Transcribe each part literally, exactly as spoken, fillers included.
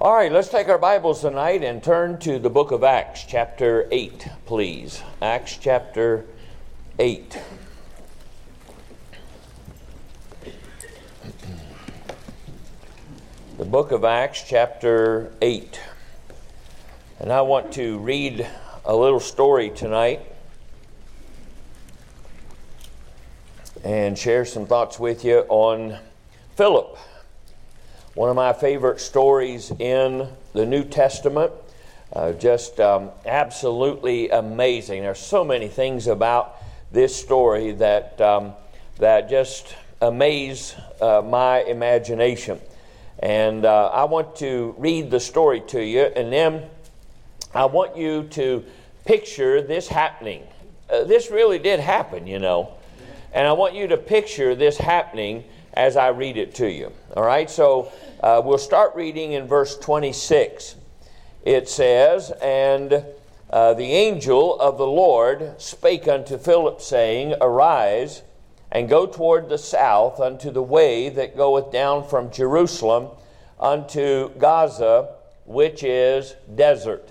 All right, let's take our Bibles tonight and turn to the book of Acts, chapter eight, please. Acts chapter eight. The book of Acts, chapter eight. And I want to read a little story tonight and share some thoughts with you on Philip. One of my favorite stories in the New Testament. Uh, just um, absolutely amazing. There's so many things about this story that um, that just amaze uh, my imagination. And uh, I want to read the story to you, and then I want you to picture this happening. Uh, this really did happen, you know. And I want you to picture this happening as I read it to you. All right, so uh, we'll start reading in verse twenty-six. It says, And uh, the angel of the Lord spake unto Philip, saying, Arise, and go toward the south unto the way that goeth down from Jerusalem unto Gaza, which is desert.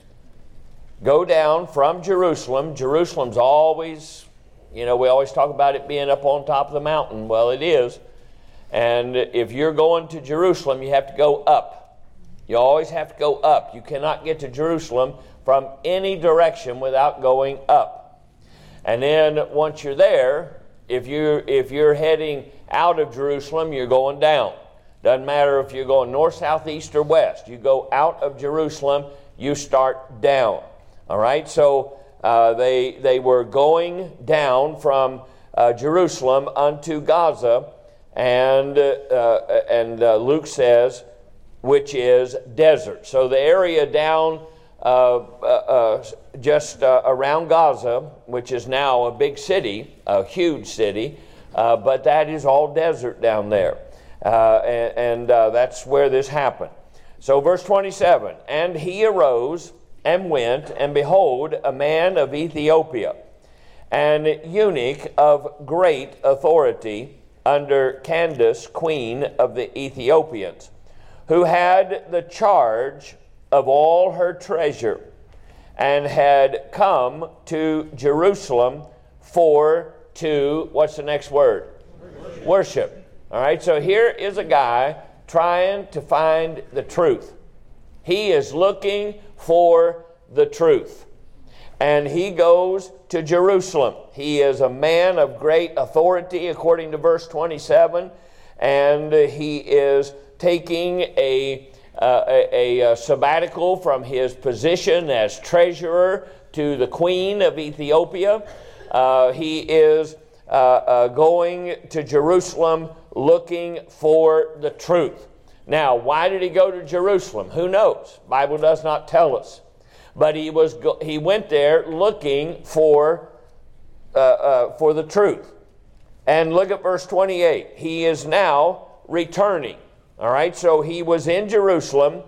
Go down from Jerusalem. Jerusalem's always, you know, we always talk about it being up on top of the mountain. Well, it is. And if you're going to Jerusalem, you have to go up. You always have to go up. You cannot get to Jerusalem from any direction without going up. And then once you're there, if you're, if you're heading out of Jerusalem, you're going down. Doesn't matter if you're going north, south, east, or west. You go out of Jerusalem, you start down. All right, so uh, they, they were going down from uh, Jerusalem unto Gaza. And uh, and uh, Luke says, which is desert. So the area down uh, uh, uh, just uh, around Gaza, which is now a big city, a huge city, uh, but that is all desert down there. Uh, and and uh, that's where this happened. So verse twenty-seven, And he arose and went, and behold, a man of Ethiopia, an eunuch of great authority, under Candace, queen of the Ethiopians, who had the charge of all her treasure, and had come to Jerusalem for to, what's the next word? Worship. Worship. All right, so here is a guy trying to find the truth. He is looking for the truth. And he goes to Jerusalem. He is a man of great authority, according to verse twenty-seven, and he is taking a, uh, a, a sabbatical from his position as treasurer to the queen of Ethiopia. Uh, he is uh, uh, going to Jerusalem looking for the truth. Now, why did he go to Jerusalem? Who knows? The Bible does not tell us. But he was go- he went there looking for uh, uh, for the truth. And look at verse twenty-eight. He is now returning. All right, so he was in Jerusalem,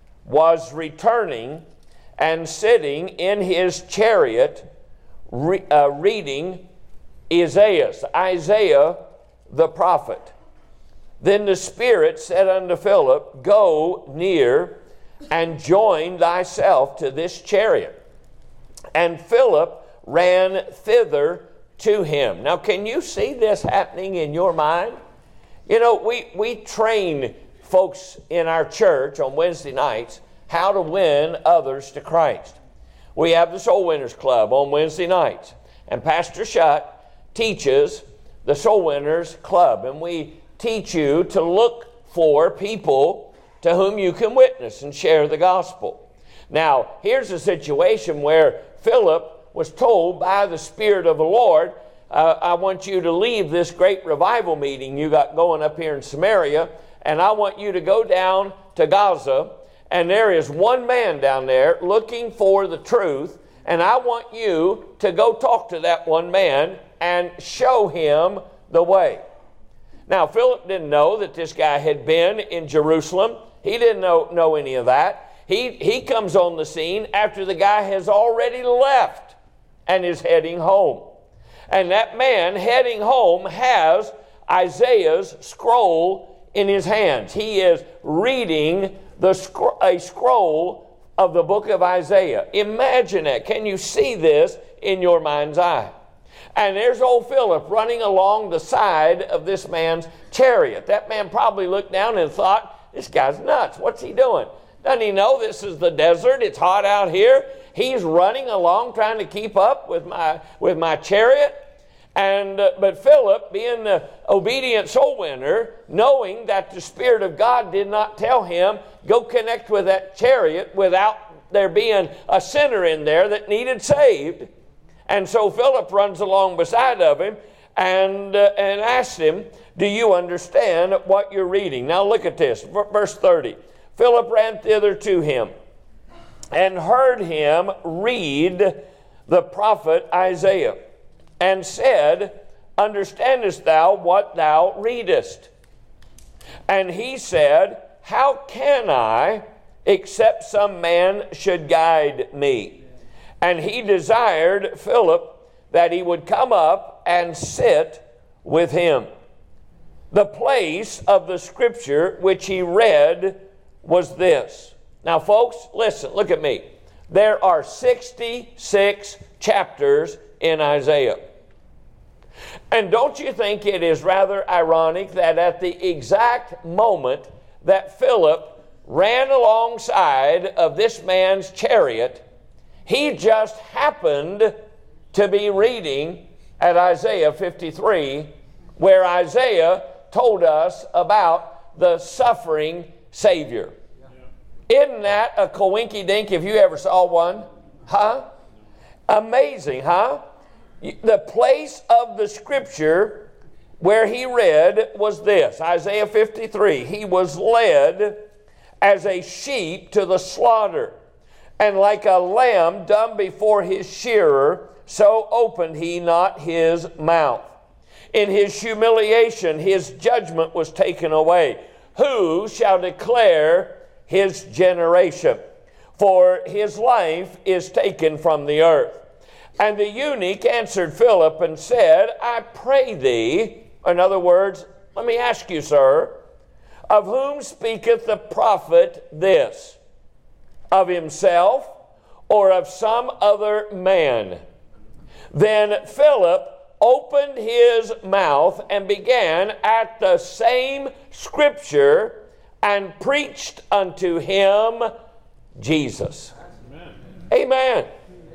was returning, and sitting in his chariot, re- uh, reading Isaiah, Isaiah the prophet. Then the Spirit said unto Philip, Go near and join thyself to this chariot. And Philip ran thither to him. Now, can you see this happening in your mind? You know, we, we train folks in our church on Wednesday nights how to win others to Christ. We have the Soul Winners Club on Wednesday nights. And Pastor Shutt teaches the Soul Winners Club. And we teach you to look for people to whom you can witness and share the gospel. Now, here's a situation where Philip was told by the Spirit of the Lord, uh, I want you to leave this great revival meeting you got going up here in Samaria, and I want you to go down to Gaza, and there is one man down there looking for the truth, and I want you to go talk to that one man and show him the way. Now, Philip didn't know that this guy had been in Jerusalem. He didn't know, know any of that. He, he comes on the scene after the guy has already left and is heading home. And that man heading home has Isaiah's scroll in his hands. He is reading the scro- a scroll of the book of Isaiah. Imagine that. Can you see this in your mind's eye? And there's old Philip running along the side of this man's chariot. That man probably looked down and thought, this guy's nuts. What's he doing? Doesn't he know this is the desert? It's hot out here. He's running along trying to keep up with my with my chariot. And uh, but Philip, being the obedient soul winner, knowing that the Spirit of God did not tell him, go connect with that chariot without there being a sinner in there that needed saved. And so Philip runs along beside of him and, uh, and asks him, do you understand what you're reading? Now look at this, verse thirty. Philip ran thither to him and heard him read the prophet Isaiah, and said, understandest thou what thou readest? And he said, how can I, except some man should guide me? And he desired Philip that he would come up and sit with him. The place of the scripture which he read was this. Now, folks, listen, look at me. There are sixty-six chapters in Isaiah. And don't you think it is rather ironic that at the exact moment that Philip ran alongside of this man's chariot, he just happened to be reading at Isaiah fifty-three, where Isaiah told us about the suffering Savior. Yeah. Isn't that a coinky-dink if you ever saw one? Huh? Amazing, huh? The place of the scripture where he read was this, Isaiah fifty-three. He was led as a sheep to the slaughter, and like a lamb dumb before his shearer, so opened he not his mouth. In his humiliation, his judgment was taken away. Who shall declare his generation? For his life is taken from the earth. And the eunuch answered Philip and said, I pray thee, in other words, let me ask you, sir, of whom speaketh the prophet this? Of himself or of some other man? Then Philip opened his mouth and began at the same scripture and preached unto him Jesus. Amen. Amen.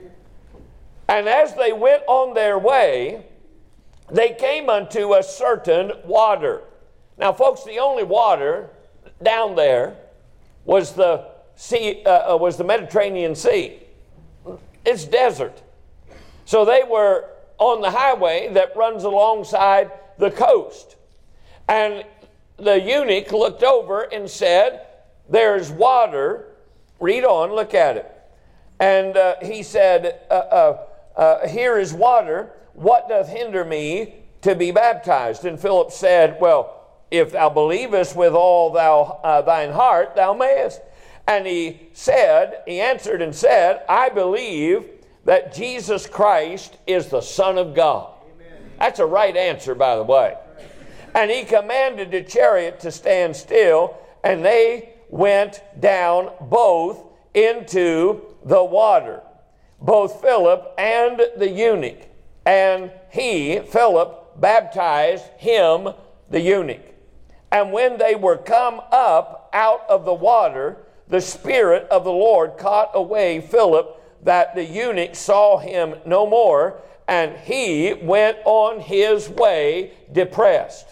And as they went on their way, they came unto a certain water. Now, folks, the only water down there was the sea, uh, was the Mediterranean Sea. It's desert. So they were on the highway that runs alongside the coast. And the eunuch looked over and said, there's water. Read on, look at it. And uh, he said, uh, uh, uh, here is water. What doth hinder me to be baptized? And Philip said, well, if thou believest with all thou, uh, thine heart, thou mayest. And he said, he answered and said, I believe that Jesus Christ is the Son of God. Amen. That's a right answer, by the way. And he commanded the chariot to stand still, and they went down both into the water, both Philip and the eunuch. And he, Philip, baptized him, the eunuch. And when they were come up out of the water, the Spirit of the Lord caught away Philip, that the eunuch saw him no more, and he went on his way depressed.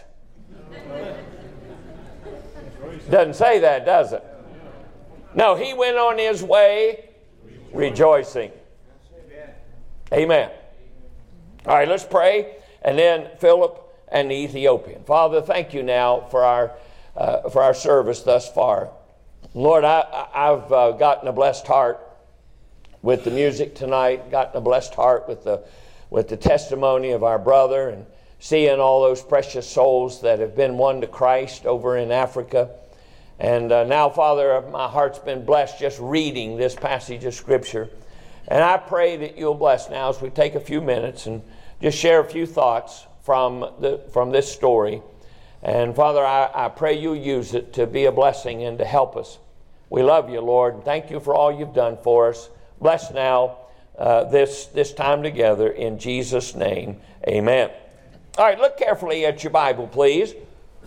Doesn't say that, does it? No, he went on his way rejoicing. Amen. All right, let's pray. And then Philip and the Ethiopian. Father, thank you now for our uh, for our service thus far. Lord, I, I've uh, gotten a blessed heart with the music tonight, gotten a blessed heart with the with the testimony of our brother, and seeing all those precious souls that have been won to Christ over in Africa. And uh, now, Father, my heart's been blessed just reading this passage of Scripture. And I pray that you'll bless now as we take a few minutes and just share a few thoughts from the from this story. And Father, I, I pray you'll use it to be a blessing and to help us We love you, Lord, and thank you for all you've done for us. Bless now uh, this, this time together in Jesus' name. Amen. All right, look carefully at your Bible, please.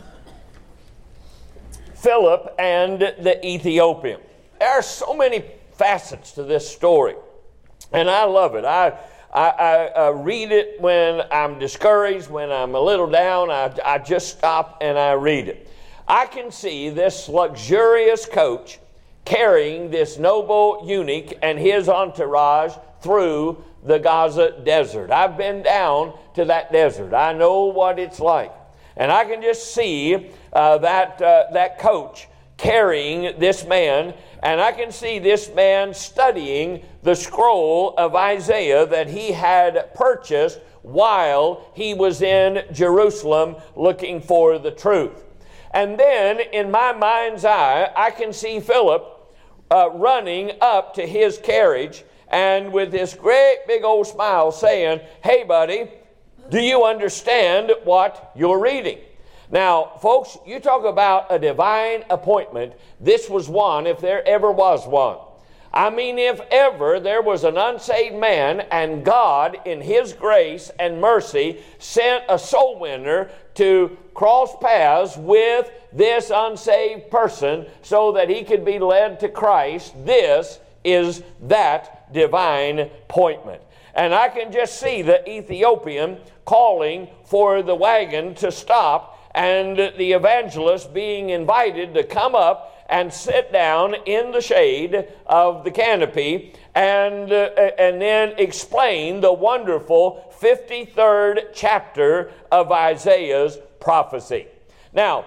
Philip and the Ethiopian. There are so many facets to this story, and I love it. I I, I uh, read it when I'm discouraged, when I'm a little down. I, I just stop and I read it. I can see this luxurious coach carrying this noble eunuch and his entourage through the Gaza desert. I've been down to that desert. I know what it's like. And I can just see uh, that, uh, that coach carrying this man, and I can see this man studying the scroll of Isaiah that he had purchased while he was in Jerusalem looking for the truth. And then, in my mind's eye, I can see Philip uh, running up to his carriage and with this great big old smile saying, "Hey, buddy, do you understand what you're reading?" Now, folks, you talk about a divine appointment. This was one, if there ever was one. I mean, if ever there was an unsaved man and God, in His grace and mercy, sent a soul winner to cross paths with this unsaved person so that he could be led to Christ, this is that divine appointment. And I can just see the Ethiopian calling for the wagon to stop, and the evangelist being invited to come up and sit down in the shade of the canopy and, uh, and then explain the wonderful fifty-third chapter of Isaiah's prophecy. Now,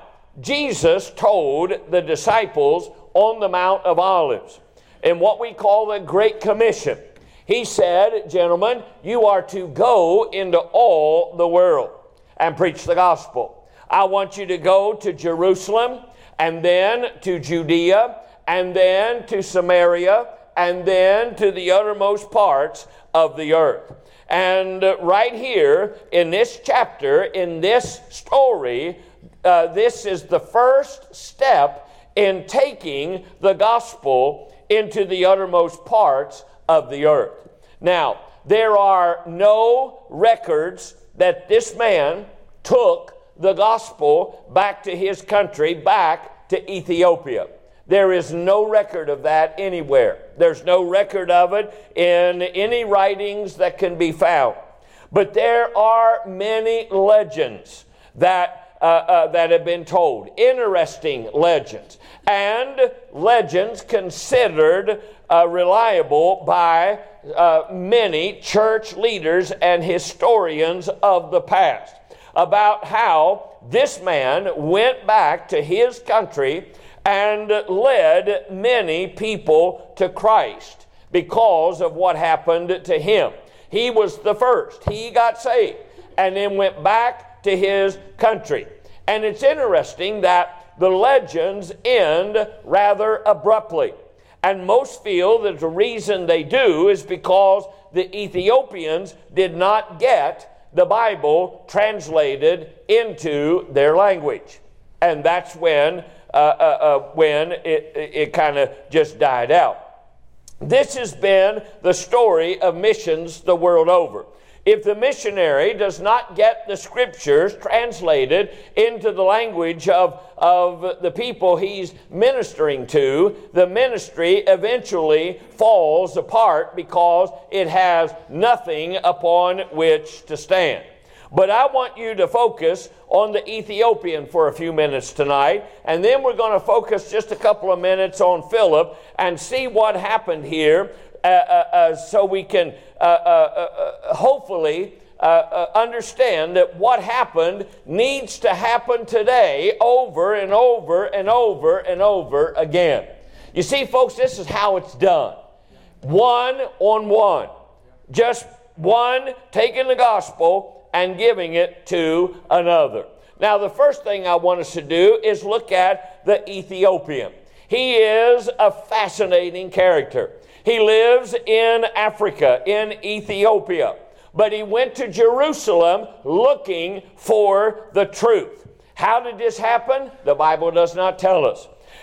Jesus told the disciples on the Mount of Olives in what we call the Great Commission. He said, "Gentlemen, you are to go into all the world and preach the gospel. I want you to go to Jerusalem, and then to Judea, and then to Samaria, and then to the uttermost parts of the earth." And uh, right here in this chapter, in this story, uh, this is the first step in taking the gospel into the uttermost parts of the earth. Now, there are no records that this man took the gospel back to his country, back to Ethiopia. There is no record of that anywhere. There's no record of it in any writings that can be found. But there are many legends that, uh, uh, that have been told. Interesting legends. And legends considered uh, reliable by uh, many church leaders and historians of the past, about how this man went back to his country and led many people to Christ because of what happened to him. He was the first. He got saved and then went back to his country. And it's interesting that the legends end rather abruptly. And most feel that the reason they do is because the Ethiopians did not get the Bible translated into their language. And that's when uh, uh, uh, when it, it, it kind of just died out. This has been the story of missions the world over. If the missionary does not get the scriptures translated into the language of, of the people he's ministering to, the ministry eventually falls apart because it has nothing upon which to stand. But I want you to focus on the Ethiopian for a few minutes tonight, and then we're going to focus just a couple of minutes on Philip and see what happened here uh, uh, uh, so we can uh, uh, uh, hopefully uh, uh, understand that what happened needs to happen today over and over and over and over again. You see, folks, this is how it's done. One on one. Just one taking the gospel and giving it to another. Now, the first thing I want us to do is look at the Ethiopian. He is a fascinating character. He lives in Africa, in Ethiopia, but he went to Jerusalem looking for the truth. How did this happen? The Bible does not tell us.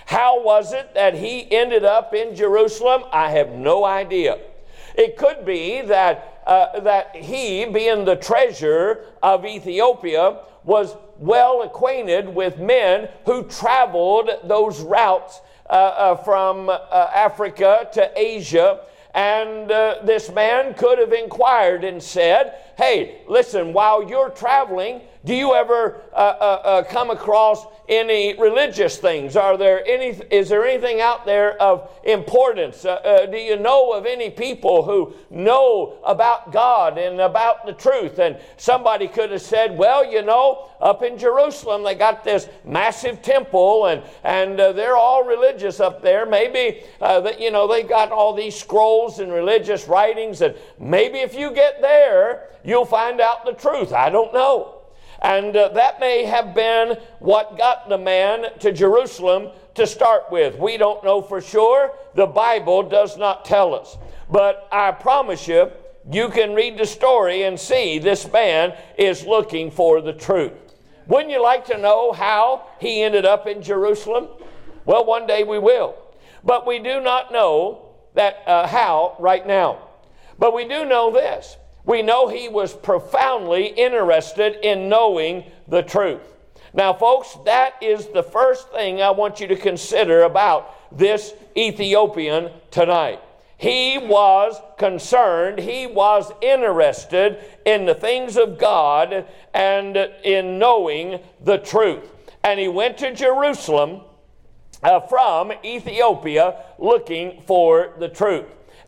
How was it that he ended up in Jerusalem? I have no idea. It could be that, uh, that he, being the treasurer of Ethiopia, was well acquainted with men who traveled those routes uh, uh, from uh, Africa to Asia. And uh, this man could have inquired and said, hey, listen, while you're traveling, do you ever uh, uh, uh, come across any religious things? Are there any? Is there anything out there of importance? Uh, uh, do you know of any people who know about God and about the truth? And somebody could have said, well, you know, up in Jerusalem, they got this massive temple, and and uh, they're all religious up there. Maybe uh, that you know they got all these scrolls and religious writings, and maybe if you get there, you'll find out the truth. I don't know. And uh, that may have been what got the man to Jerusalem to start with. We don't know for sure. The Bible does not tell us. But I promise you, you can read the story and see this man is looking for the truth. Wouldn't you like to know how he ended up in Jerusalem? Well, one day we will. But we do not know that uh, how right now. But we do know this. We know he was profoundly interested in knowing the truth. Now, folks, that is the first thing I want you to consider about this Ethiopian tonight. He was concerned, he was interested in the things of God and in knowing the truth. And he went to Jerusalem uh, from Ethiopia looking for the truth.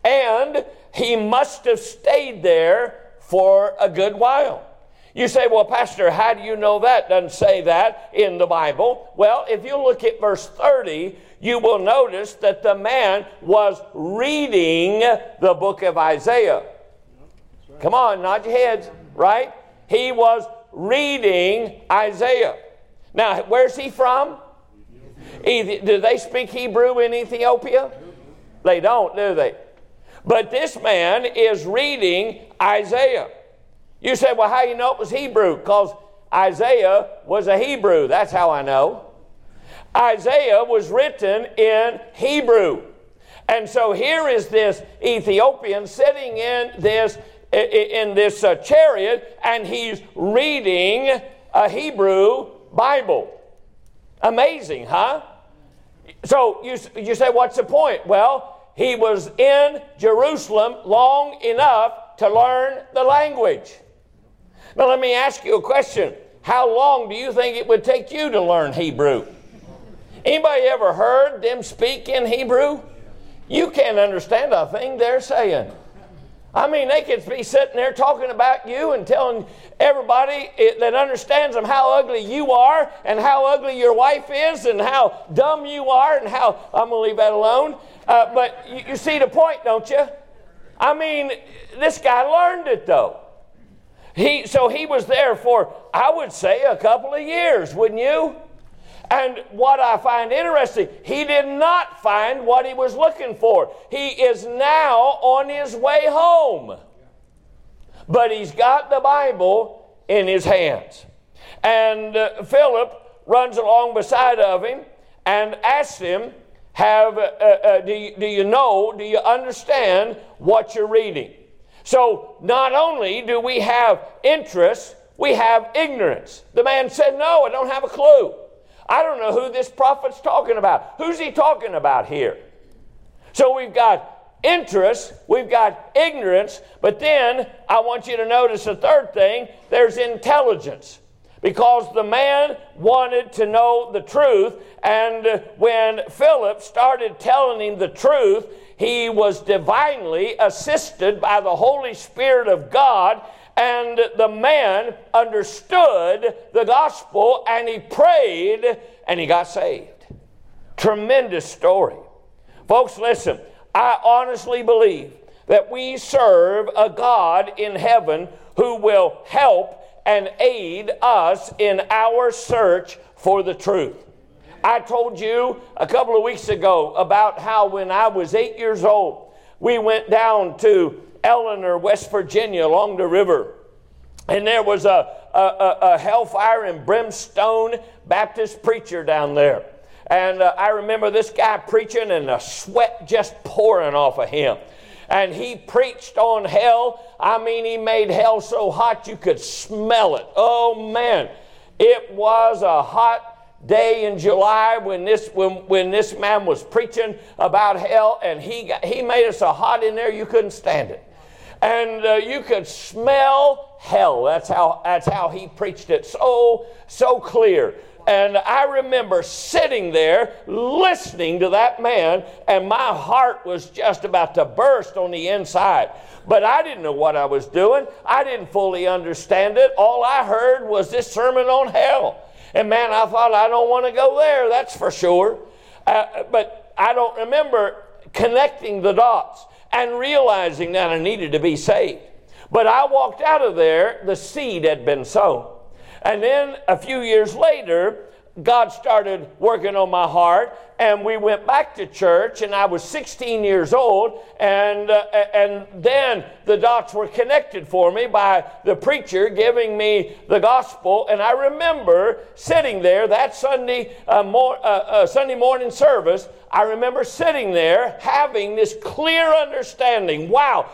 And he must have stayed there for a good while. You say, well, Pastor, how do you know that? Doesn't say that in the Bible. Well, if you look at verse thirty, you will notice that the man was reading the book of Isaiah. Right. Come on, nod your heads, right? He was reading Isaiah. Now, where's he from? Ethi- do they speak Hebrew in Ethiopia? They don't, do they? But this man is reading Isaiah. You say, well, how do you know it was Hebrew? Because Isaiah was a Hebrew. That's how I know. Isaiah was written in Hebrew. And so here is this Ethiopian sitting in this, in this uh, chariot, and he's reading a Hebrew Bible. Amazing, huh? So you, you say, what's the point? Well, he was in Jerusalem long enough to learn the language. Now let me ask you a question. How long do you think it would take you to learn Hebrew? Anybody ever heard them speak in Hebrew? You can't understand a thing they're saying. I mean, they could be sitting there talking about you and telling everybody that understands them how ugly you are and how ugly your wife is and how dumb you are and how... I'm going to leave that alone. Uh, but you, you see the point, don't you? I mean, this guy learned it, though. He So he was there for, I would say, a couple of years, wouldn't you? And what I find interesting, he did not find what he was looking for. He is now on his way home. But he's got the Bible in his hands. And uh, Philip runs along beside of him and asks him, Have uh, uh, do, you, do you know, do you understand what you're reading? So not only do we have interest, we have ignorance. The man said, no, I don't have a clue. I don't know who this prophet's talking about. Who's he talking about here? So we've got interest, we've got ignorance, but then I want you to notice the third thing, there's intelligence. Because the man wanted to know the truth, and when Philip started telling him the truth, he was divinely assisted by the Holy Spirit of God, and the man understood the gospel, and he prayed, and he got saved. Tremendous story. Folks, listen, I honestly believe that we serve a God in heaven who will help and aid us in our search for the truth. I told you a couple of weeks ago about how when I was eight years old, we went down to Eleanor, West Virginia, along the river. And there was a, a, a hellfire and brimstone Baptist preacher down there. And uh, I remember this guy preaching and the sweat just pouring off of him. And he preached on hell. I mean, he made hell so hot you could smell it. Oh, man. It was a hot day in July when this when, when this man was preaching about hell, and he got, he made it so hot in there you couldn't stand it. And uh, you could smell hell. That's how that's how he preached it so so clear. And I remember sitting there listening to that man, and my heart was just about to burst on the inside. But I didn't know what I was doing. I didn't fully understand it. All I heard was this sermon on hell. And man, I thought, I don't want to go there, that's for sure. Uh, but I don't remember connecting the dots and realizing that I needed to be saved. But I walked out of there, the seed had been sown. And then a few years later, God started working on my heart, and we went back to church, and I was sixteen years old, and uh, and then the dots were connected for me by the preacher giving me the gospel. And I remember sitting there that Sunday uh, mor- uh, uh, Sunday morning service. I remember sitting there having this clear understanding. Wow,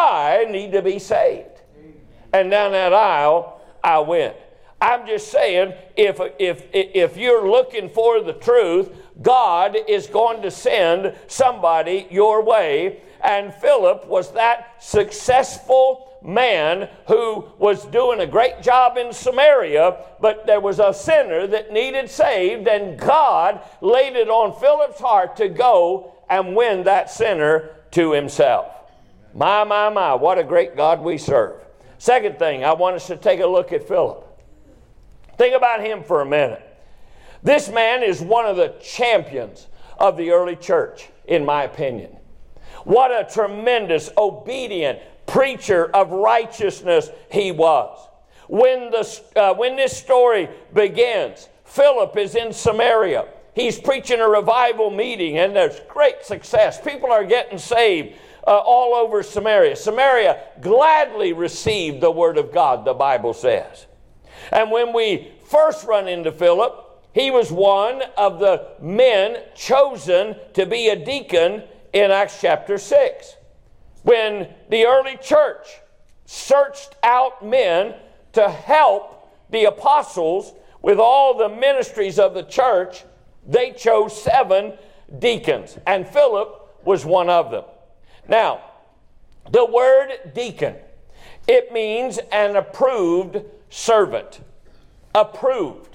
I need to be saved. And down that aisle I went. I'm just saying, if, if, if you're looking for the truth, God is going to send somebody your way. And Philip was that successful man who was doing a great job in Samaria, but there was a sinner that needed saved, and God laid it on Philip's heart to go and win that sinner to himself. My, my, my, what a great God we serve. Second thing, I want us to take a look at Philip. Think about him for a minute. This man is one of the champions of the early church, in my opinion. What a tremendous, obedient preacher of righteousness he was. When, the, uh, when this story begins, Philip is in Samaria. He's preaching a revival meeting, and there's great success. People are getting saved uh, all over Samaria. Samaria gladly received the word of God, the Bible says. And when we first run into Philip, he was one of the men chosen to be a deacon in Acts chapter six. When the early church searched out men to help the apostles with all the ministries of the church, they chose seven deacons, and Philip was one of them. Now, the word deacon, it means an approved servant. Approved.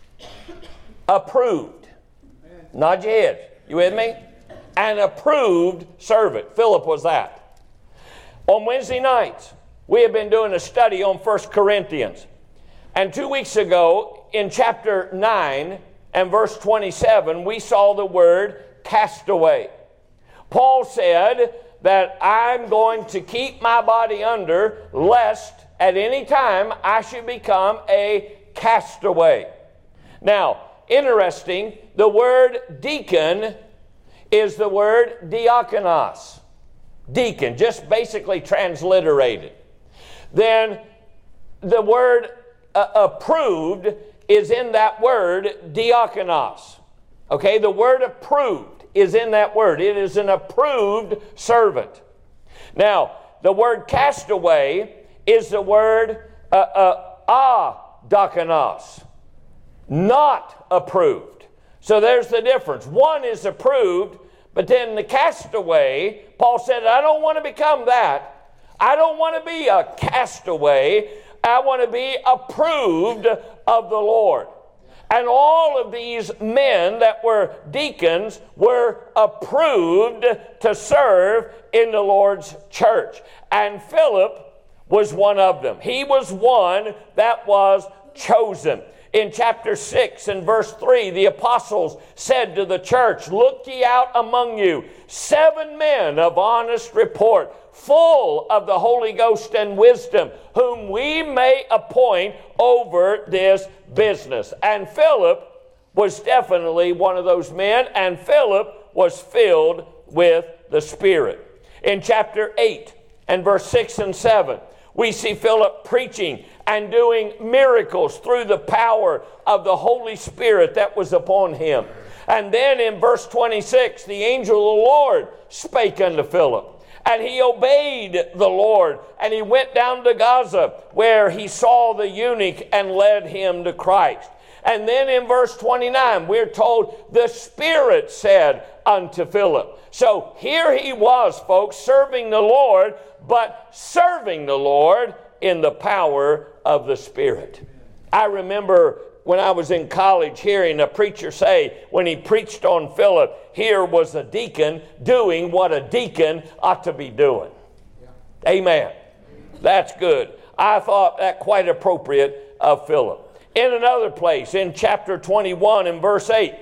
Approved. Nod your head. You with me? An approved servant. Philip was that. On Wednesday nights, we have been doing a study on First Corinthians. And two weeks ago, in chapter nine and verse twenty-seven, we saw the word castaway. Paul said that I'm going to keep my body under, lest at any time I should become a castaway. Now, interesting, the word deacon is the word diakonos. Deacon, just basically transliterated. Then the word uh, approved is in that word diakonos. Okay, the word approved is in that word. It is an approved servant. Now, the word castaway is the word uh, uh, adiakonos, not approved. So there's the difference. One is approved, but then the castaway, Paul said, I don't want to become that. I don't want to be a castaway. I want to be approved of the Lord. And all of these men that were deacons were approved to serve in the Lord's church. And Philip was one of them. He was one that was chosen. In chapter six and verse three, the apostles said to the church, look ye out among you seven men of honest report, full of the Holy Ghost and wisdom, whom we may appoint over this business. And Philip was definitely one of those men, and Philip was filled with the Spirit. In chapter eight and verse six and seven, we see Philip preaching and doing miracles through the power of the Holy Spirit that was upon him. And then in verse twenty-six, the angel of the Lord spake unto Philip. And he obeyed the Lord, and he went down to Gaza, where he saw the eunuch and led him to Christ. And then in verse twenty-nine, we're told, the Spirit said unto Philip. So here he was, folks, serving the Lord, but serving the Lord in the power of the Spirit. I remember when I was in college hearing a preacher say, when he preached on Philip, here was a deacon doing what a deacon ought to be doing. Yeah. Amen. That's good. I thought that quite appropriate of Philip. In another place, in chapter twenty-one and verse eight,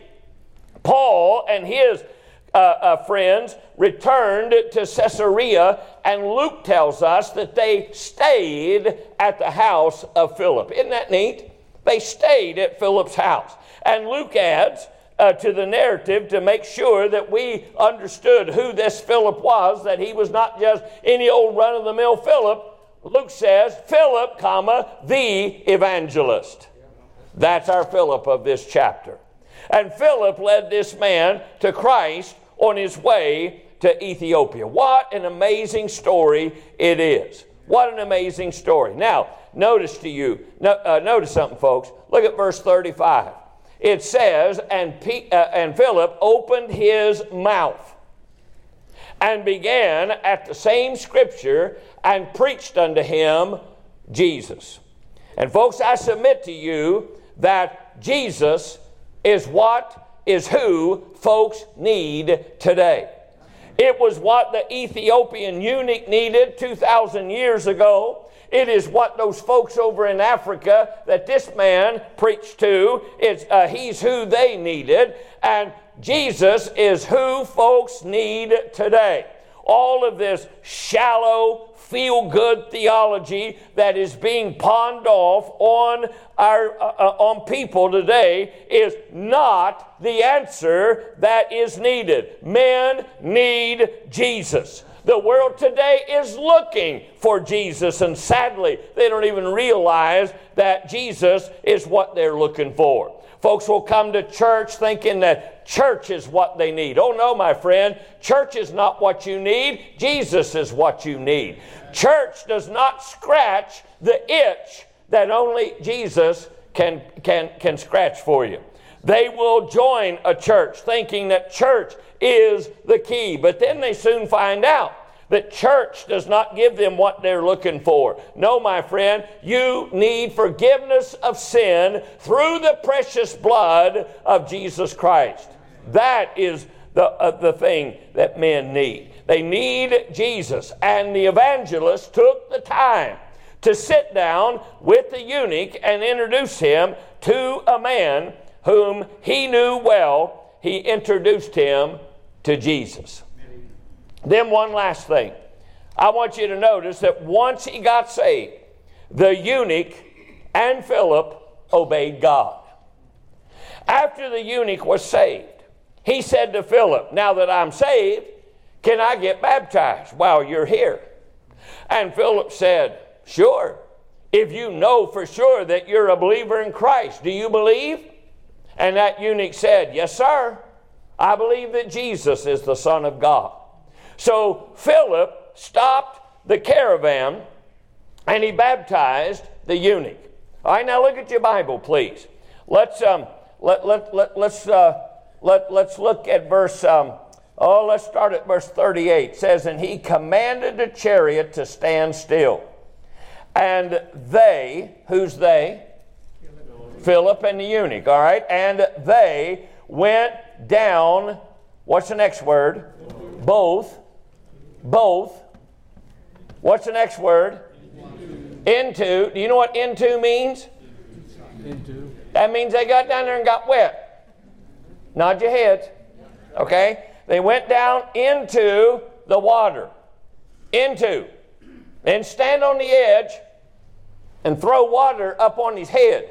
Paul and his uh, uh, friends returned to Caesarea, and Luke tells us that they stayed at the house of Philip. Isn't that neat? They stayed at Philip's house. And Luke adds uh, to the narrative to make sure that we understood who this Philip was, that he was not just any old run-of-the-mill Philip. Luke says, Philip, comma, the evangelist. That's our Philip of this chapter. And Philip led this man to Christ on his way to Ethiopia. What an amazing story it is. What an amazing story. Now, notice to you, no, uh, notice something, folks. Look at verse thirty-five. It says, and, P, uh, and Philip opened his mouth and began at the same scripture and preached unto him Jesus. And folks, I submit to you that Jesus is what is who folks need today. It was what the Ethiopian eunuch needed two thousand years ago. It is what those folks over in Africa that this man preached to, it's, uh, he's who they needed. And Jesus is who folks need today. All of this shallow, feel-good theology that is being pawned off on our uh, uh, on people today is not the answer that is needed. Men need Jesus. The world today is looking for Jesus, and sadly, they don't even realize that Jesus is what they're looking for. Folks will come to church thinking that church is what they need. Oh no, my friend, church is not what you need. Jesus is what you need. Church does not scratch the itch that only Jesus can, can, can scratch for you. They will join a church thinking that church is the key, but then they soon find out that church does not give them what they're looking for. No, my friend, you need forgiveness of sin through the precious blood of Jesus Christ. That is the, uh, the thing that men need. They need Jesus. And the evangelist took the time to sit down with the eunuch and introduce him to a man whom he knew well. He introduced him to Jesus. Then one last thing. I want you to notice that once he got saved, the eunuch and Philip obeyed God. After the eunuch was saved, he said to Philip, now that I'm saved, can I get baptized while you're here? And Philip said, sure, if you know for sure that you're a believer in Christ. Do you believe? And that eunuch said, yes, sir. I believe that Jesus is the Son of God. So Philip stopped the caravan and he baptized the eunuch. All right, now look at your Bible, please. Let's um, let let let let's uh, let let's look at verse. Um, oh, let's start at verse thirty-eight. It says, and he commanded the chariot to stand still, and they, who's they? Philip and the eunuch. All right, and they went down. What's the next word? Both. Both. What's the next word? Into. Into. Do you know what into means? Into. That means they got down there and got wet. Nod your head. Okay? They went down into the water. Into. Then stand on the edge and throw water up on his head.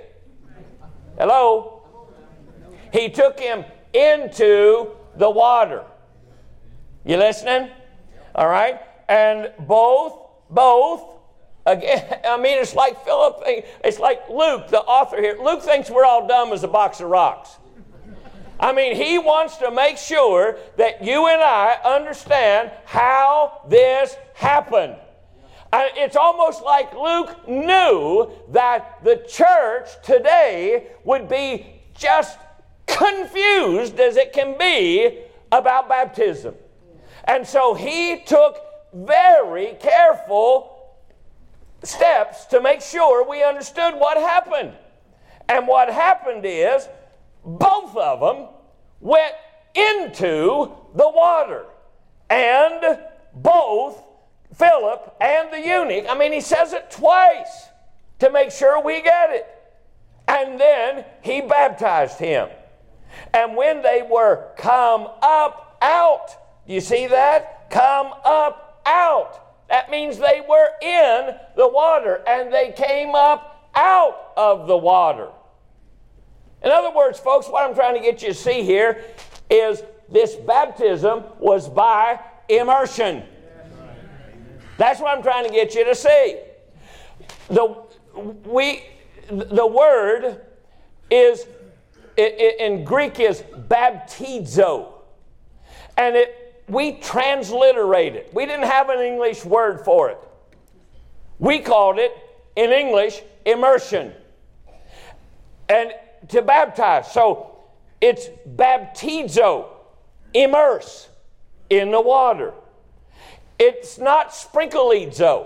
Hello? He took him into the water. You listening? All right? And both, both, again, I mean, it's like Philip, it's like Luke, the author here. Luke thinks we're all dumb as a box of rocks. I mean, he wants to make sure that you and I understand how this happened. Uh, it's almost like Luke knew that the church today would be just confused as it can be about baptism. And so he took very careful steps to make sure we understood what happened. And what happened is both of them went into the water. And both Philip and the eunuch, I mean, he says it twice to make sure we get it. And then he baptized him. And when they were come up out, do you see that? Come up out. That means they were in the water and they came up out of the water. In other words, folks, what I'm trying to get you to see here is this baptism was by immersion. That's what I'm trying to get you to see. The, we, the word is, in Greek, is baptizo. And it, we transliterate it. We didn't have an English word for it. We called it, in English, immersion. And to baptize. So it's baptizo, immerse in the water. It's not sprinkleizo.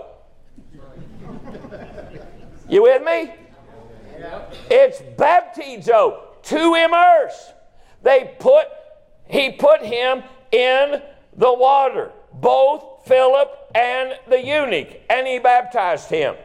You with me? It's baptizo, to immerse. They put, he put him in the water, both Philip and the eunuch, and he baptized him.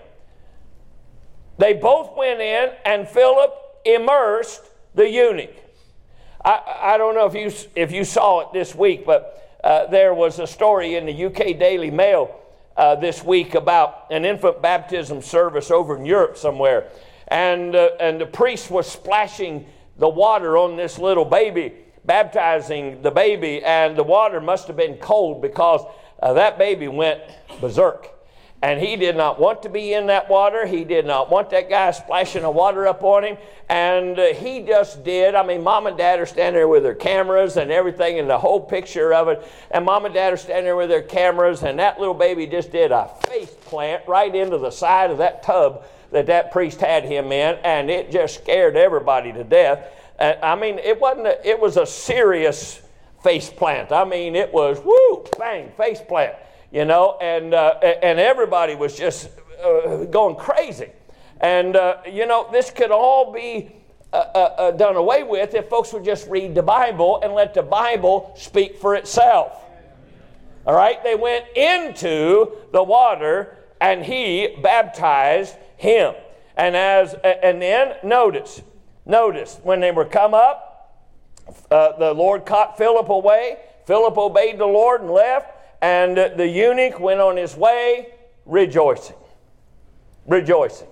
They both went in, and Philip immersed the eunuch. I, I don't know if you if you saw it this week, but uh, there was a story in the U K Daily Mail uh, this week about an infant baptism service over in Europe somewhere, and uh, and the priest was splashing the water on this little baby, baptizing the baby, and the water must have been cold because uh, that baby went berserk. And he did not want to be in that water. He did not want that guy splashing the water up on him. And uh, he just did. I mean, mom and dad are standing there with their cameras and everything and the whole picture of it. And mom and dad are standing there with their cameras. And that little baby just did a face plant right into the side of that tub that that priest had him in. And it just scared everybody to death. Uh, I mean, it wasn't. A, it was a serious face plant. I mean, it was, whoo, bang, face plant. You know, and uh, and everybody was just uh, going crazy. And, uh, you know, this could all be uh, uh, done away with if folks would just read the Bible and let the Bible speak for itself. All right? They went into the water and he baptized him. And as and then notice, notice, when they were come up, uh, the Lord caught Philip away. Philip obeyed the Lord and left. And the eunuch went on his way rejoicing. Rejoicing.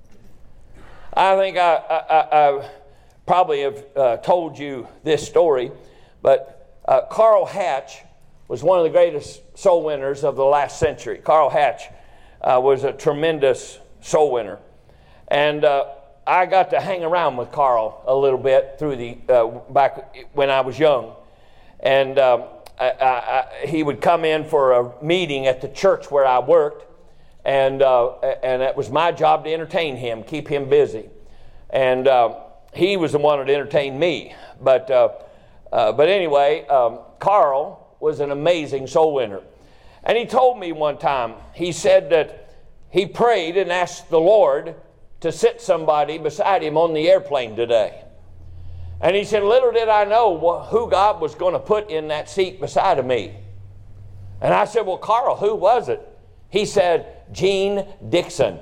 I think I, I, I probably have uh, told you this story, but uh, Carl Hatch was one of the greatest soul winners of the last century. Carl Hatch uh, was a tremendous soul winner. And uh, I got to hang around with Carl a little bit through the uh, back when I was young. And um, I, I, he would come in for a meeting at the church where I worked, and uh, and it was my job to entertain him, keep him busy. And uh, he was the one that entertained me. But uh, uh, but anyway, um, Carl was an amazing soul winner. And he told me one time, he said that he prayed and asked the Lord to sit somebody beside him on the airplane today. And he said, little did I know who God was going to put in that seat beside of me. And I said, well, Carl, who was it? He said, Jean Dixon.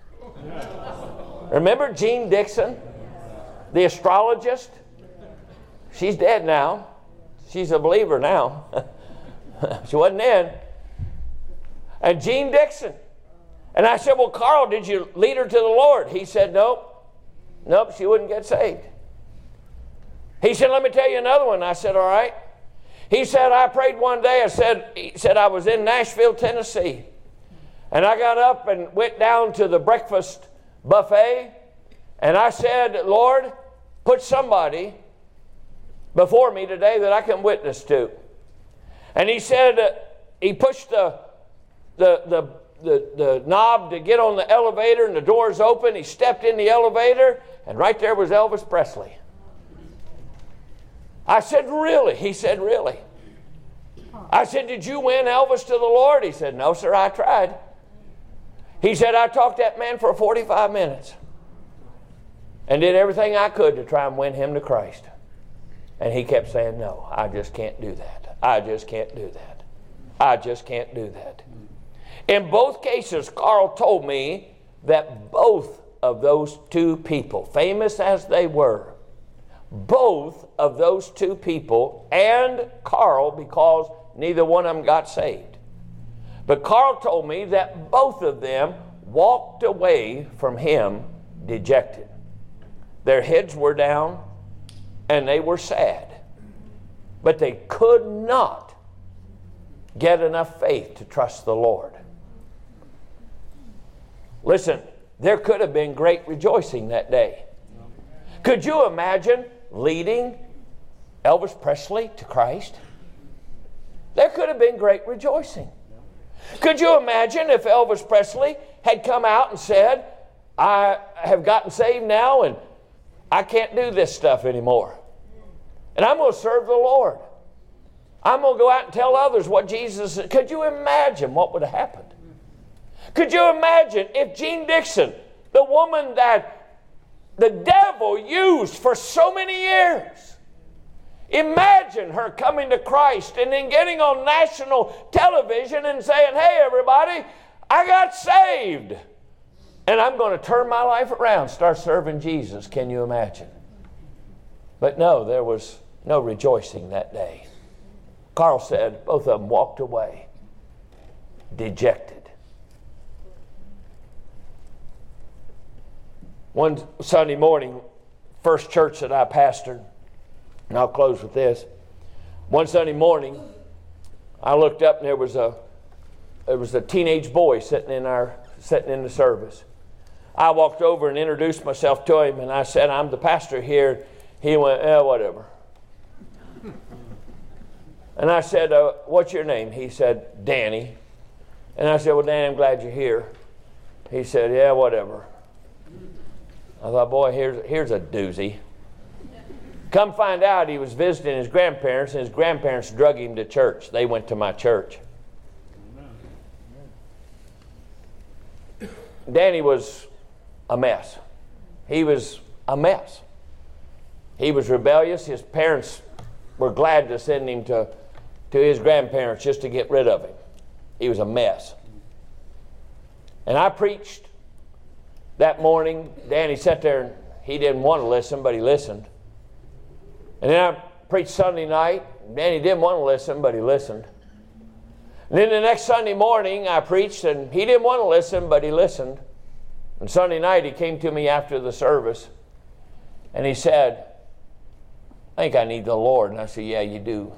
Remember Jean Dixon, the astrologist? She's dead now. She's a believer now. She wasn't then. And Jean Dixon. And I said, well, Carl, did you lead her to the Lord? He said, nope. Nope, she wouldn't get saved. He said, let me tell you another one. I said, all right. He said, I prayed one day. I said, he said, I was in Nashville, Tennessee. And I got up and went down to the breakfast buffet. And I said, Lord, put somebody before me today that I can witness to. And he said uh, he pushed the, the, the, the, the knob to get on the elevator, and the doors open. He stepped in the elevator, and right there was Elvis Presley. I said, really? He said, really. I said, did you win Elvis to the Lord? He said, no, sir, I tried. He said, I talked to that man for forty-five minutes and did everything I could to try and win him to Christ. And he kept saying, no, I just can't do that. I just can't do that. I just can't do that. In both cases, Carl told me that both of those two people, famous as they were, both of those two people, and Carl, because neither one of them got saved, but Carl told me that both of them walked away from him dejected. Their heads were down and they were sad, but they could not get enough faith to trust the Lord. Listen, there could have been great rejoicing that day. Could you imagine leading Elvis Presley to Christ? There could have been great rejoicing. Could you imagine if Elvis Presley had come out and said, I have gotten saved now and I can't do this stuff anymore, and I'm going to serve the Lord. I'm going to go out and tell others what Jesus is. Could you imagine what would have happened? Could you imagine if Jean Dixon, the woman that the devil used for so many years, imagine her coming to Christ and then getting on national television and saying, hey, everybody, I got saved, and I'm going to turn my life around, start serving Jesus. Can you imagine? But no, there was no rejoicing that day. Carl said both of them walked away dejected. One Sunday morning, first church that I pastored, and I'll close with this. One Sunday morning, I looked up and there was a there was a teenage boy sitting in our sitting in the service. I walked over and introduced myself to him, and I said, I'm the pastor here. He went, eh, whatever. And I said, uh, what's your name? He said, Danny. And I said, well, Danny, I'm glad you're here. He said, yeah, whatever. I thought, boy, here's, here's a doozy. Come find out he was visiting his grandparents, and his grandparents drug him to church. They went to my church. Danny was a mess. He was a mess. He was rebellious. His parents were glad to send him to, to his grandparents just to get rid of him. He was a mess. And I preached that morning. Danny sat there and he didn't want to listen, but he listened. And then I preached Sunday night. Danny didn't want to listen, but he listened. And then the next Sunday morning I preached, and he didn't want to listen, but he listened. And Sunday night he came to me after the service, and he said, I think I need the Lord. And I said, yeah, you do.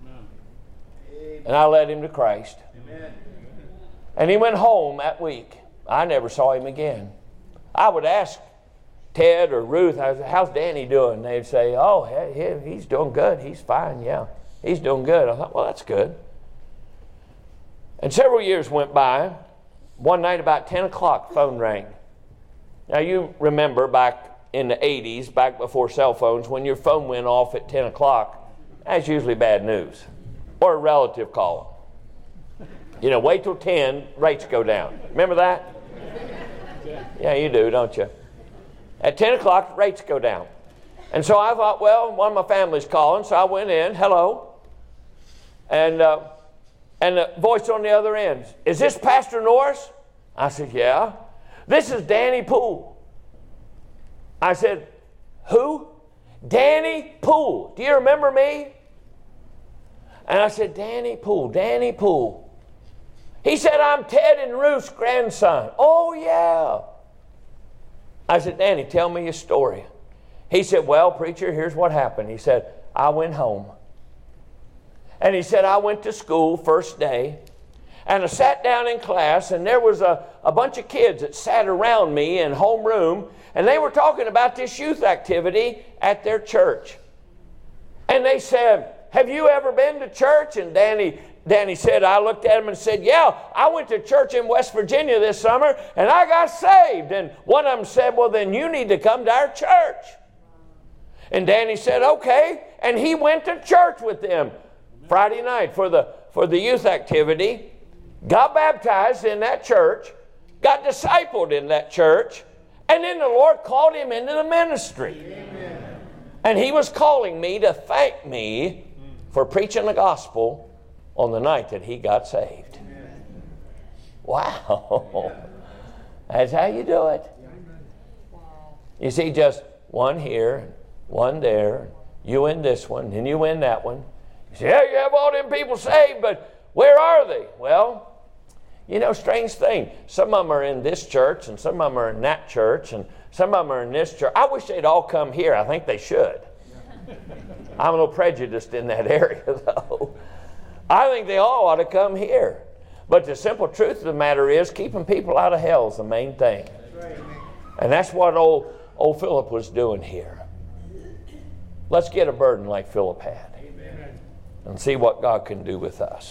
Amen. And I led him to Christ. Amen. And he went home that week. I never saw him again. I would ask Ted or Ruth, I said, how's Danny doing? They'd say, oh, he, he's doing good. He's fine, yeah. He's doing good. I thought, well, that's good. And several years went by. One night about ten o'clock, phone rang. Now you remember back in the eighties, back before cell phones, when your phone went off at ten o'clock, that's usually bad news. Or a relative calling. You know, wait till ten, rates go down. Remember that? Yeah, you do, don't you? At ten o'clock, rates go down. And so I thought, well, one of my family's calling, so I went in, hello. And uh, and the voice on the other end, is this Pastor Norris? I said, yeah. This is Danny Poole. I said, who? Danny Poole. Do you remember me? And I said, Danny Poole, Danny Poole. He said, I'm Ted and Ruth's grandson. Oh, yeah. I said, Danny, tell me your story. He said, well, preacher, here's what happened. He said, I went home. And he said, I went to school first day, and I sat down in class, and there was a, a bunch of kids that sat around me in homeroom, and they were talking about this youth activity at their church. And And they said, have you ever been to church? And Danny, Danny said, I looked at him and said, yeah, I went to church in West Virginia this summer and I got saved. And one of them said, well, then you need to come to our church. And Danny said, okay. And he went to church with them Friday night for the, for the youth activity, got baptized in that church, got discipled in that church, and then the Lord called him into the ministry. Amen. And he was calling me to thank me for preaching the gospel on the night that he got saved. Amen. Wow. That's how you do it. You see, just one here, one there, you in this one, and you in that one. You say, yeah, you have all them people saved, but where are they? Well, you know, strange thing. Some of them are in this church, and some of them are in that church, and some of them are in this church. I wish they'd all come here. I think they should. I'm a little prejudiced in that area, though. I think they all ought to come here. But the simple truth of the matter is, keeping people out of hell is the main thing. And that's what old, old Philip was doing here. Let's get a burden like Philip had and see what God can do with us.